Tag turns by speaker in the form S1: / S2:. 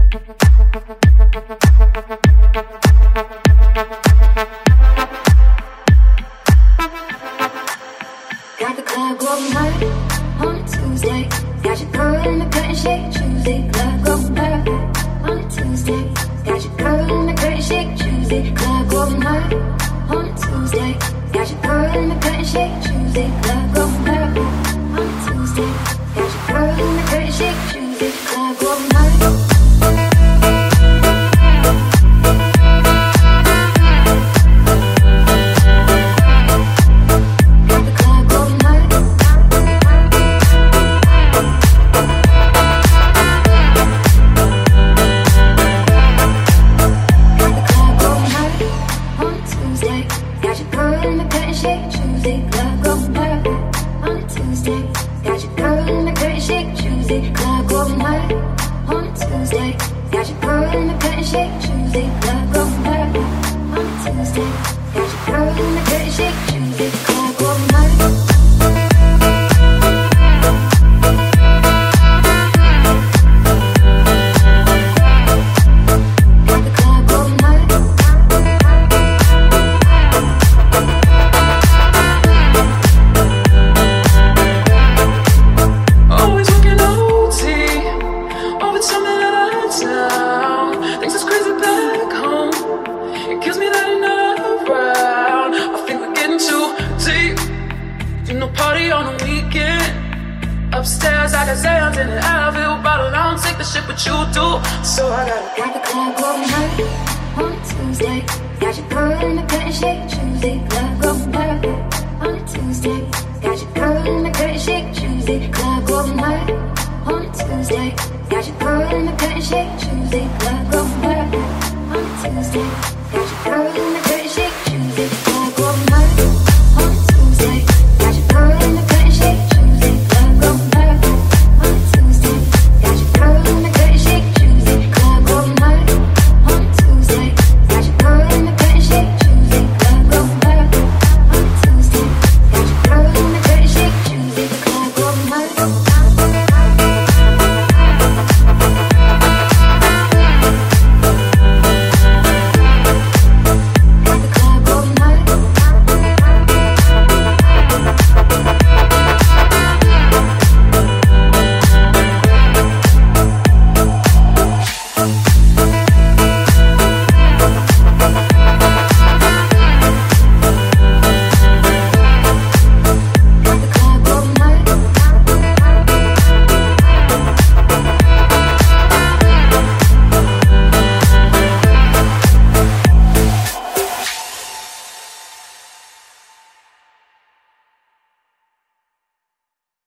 S1: Got the club going hard on a Tuesday. Got your girl in the curtain shake Tuesday. Club going hard on a Tuesday. Got your girl in the curtain shake Tuesday. Club going hard on a Tuesday. Got your girl in the curtain shake Tuesday. Club going hard on a Tuesday. Got your girl in the curtain shake Tuesday. Club going hard.
S2: Upstairs, I got Zans in the Advil bottle. I don't take the shit, but you do. So I
S1: got the club going hard on a Tuesday. Got your girl in the curtain shake Tuesday. Club going hard on a Tuesday. Got your girl in the curtain shake Tuesday. Club going hard on a Tuesday. Got your girl in the curtain shake Tuesday. Club going hard on a Tuesday. Got your girl in